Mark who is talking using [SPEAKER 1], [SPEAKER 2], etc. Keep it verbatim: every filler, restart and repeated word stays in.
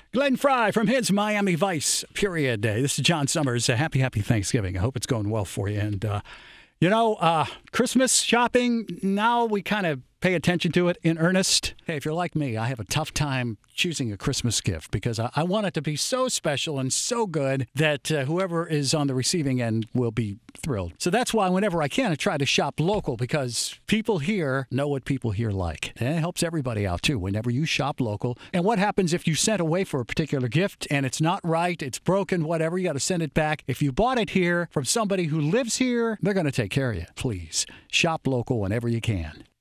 [SPEAKER 1] Glenn Fry from his Miami Vice, period. Uh, This is John Summers. Uh, happy, happy Thanksgiving. I hope it's going well for you. And, uh, you know, uh, Christmas shopping, now we kind of pay attention to it in earnest. Hey, if you're like me, I have a tough time choosing a Christmas gift because I, I want it to be so special and so good that uh, whoever is on the receiving end will be thrilled. So that's why whenever I can, I try to shop local because people here know what people here like. And it helps everybody out, too, whenever you shop local. And what happens if you sent away for a particular gift and it's not right, it's broken, whatever, you got to send it back. If you bought it here from somebody who lives here, they're going to take care of you. Please, shop local whenever you can.